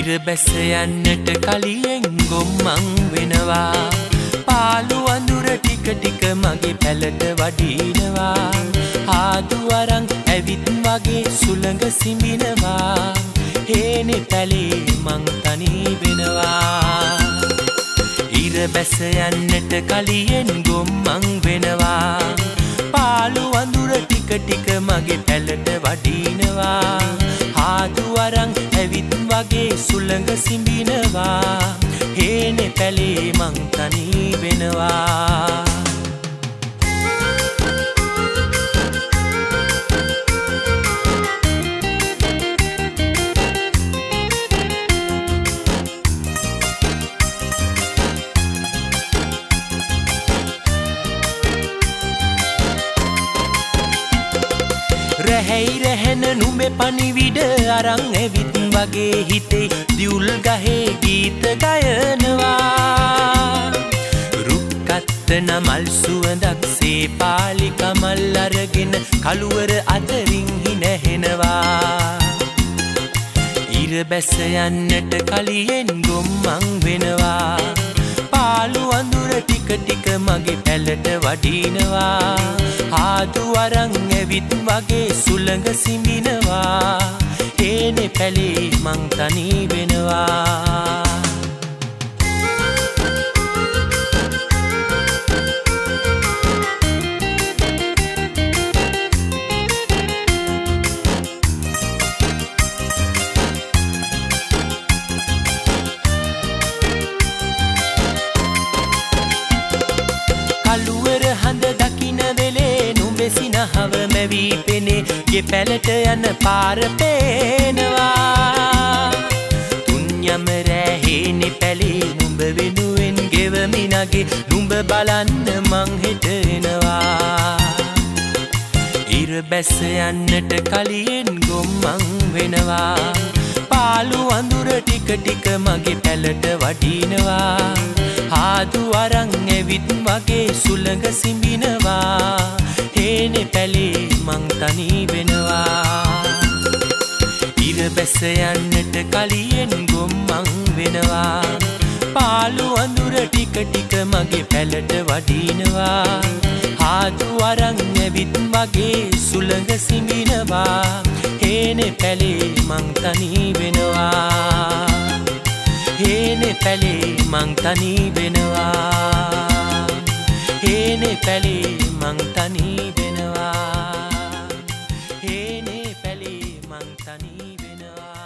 ඉර බැස යන්නට කලියෙන් ගොම්මන් වෙනවා. පාළු අඳුර ටික ටික මගේ පැලට වඩිනවා. ආදු අරන් ඇවිත් වගේ සුළඟ සිඹිනවා. හේනේ පැලේ මං තනි වෙනවා. ඉර බැස යන්නට කලියෙන් ගොම්මන් වෙනවා. පාළු අඳුර ටික ටික මගේ පැලට වඩිනවා. ආදු අරන් ඇවිත් වගේ සුළඟ සිඹිනවා. හේනේ පැලේ මං තනි වෙනවා. රැහැයි රැහැන නුඹේ පණිවිඩ අරන් ඇවිත් වගේ හිතේ දියුල් ගහේ ගීත ගයනවා. රුක්කත්තන මල් සුවඳක් සේපාලි කමල් අරගෙන කළුවර අතරින් හිනහෙනවා. ඉර බැස යන්නට කලියෙන් ගොම්මන් වෙනවා. පාළු අඳුර ටික ටික මගේ පැලට වඩිනවා. ආදු අරන් ඇවිත් වගේ සුළඟ සිඹිනවා. හේනේ පැලේ මං තනි වෙනවා. කළුවර හඳ දකින වෙලේ නුඹේ සිනහව මැවී පෙනේ. ගේ පැලට යන පාර පේනවා. තුන්යම රෑ හේනේ පැලේ නුඹ වෙනුවෙන් ගෙවමි නගේ. නුඹ බලන්න මං හෙට එනවා. ඉර බැස යන්නට කලියෙන් ගොම්මන් වෙනවා. පාළු අඳුර ටික ටික මගේ පැලට වඩිනවා. ආදු අරන් ඇවිත් වගේ සුළඟ සිඹිනවා. හේනේ පැලේ මං තනි වෙනවා. ඉර බැස යන්නට කලියෙන් ගොම්මන් වෙනවා. පාළු අඳුර ටික ටික මගේ පැලට වඩිනවා. ආදු අරන් ඇවිත් වගේ සුළඟ සිඹිනවා. හේනේ පැලේ මං තනි වෙනවා. හේනේ පැලේ මං තනි වෙනවා. හේනේ පැලේ මං තනි වෙනවා. හේනේ පැලේ මං තනි වෙනවා.